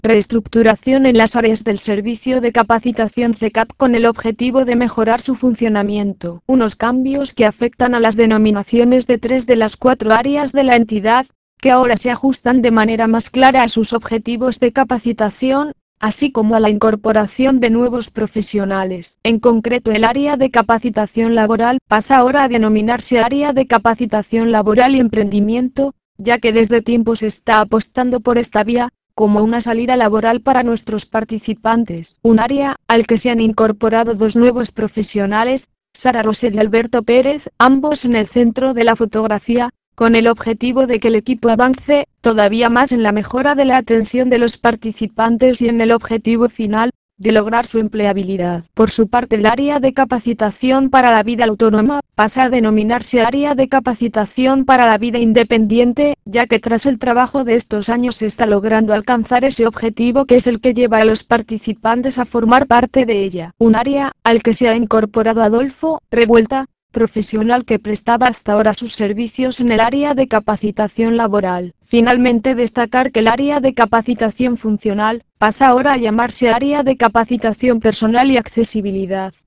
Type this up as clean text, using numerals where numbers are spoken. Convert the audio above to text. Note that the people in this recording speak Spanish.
Reestructuración en las áreas del servicio de capacitación CECAP con el objetivo de mejorar su funcionamiento. Unos cambios que afectan a las denominaciones de 3 de las 4 áreas de la entidad, que ahora se ajustan de manera más clara a sus objetivos de capacitación, así como a la incorporación de nuevos profesionales. En concreto, el área de capacitación laboral pasa ahora a denominarse Área de Capacitación Laboral y Emprendimiento, ya que desde tiempo se está apostando por esta vía, como una salida laboral para nuestros participantes. Un área al que se han incorporado 2 nuevos profesionales, Sara Rosell y Alberto Pérez, ambos en el centro de la fotografía, con el objetivo de que el equipo avance todavía más en la mejora de la atención de los participantes y en el objetivo final, de lograr su empleabilidad. Por su parte, el área de capacitación para la vida autónoma pasa a denominarse Área de Capacitación para la Vida Independiente, ya que tras el trabajo de estos años se está logrando alcanzar ese objetivo que es el que lleva a los participantes a formar parte de ella. Un área al que se ha incorporado Adolfo Revuelta, profesional que prestaba hasta ahora sus servicios en el área de capacitación laboral. Finalmente, destacar que el área de capacitación funcional pasa ahora a llamarse Área de Capacitación Personal y Accesibilidad.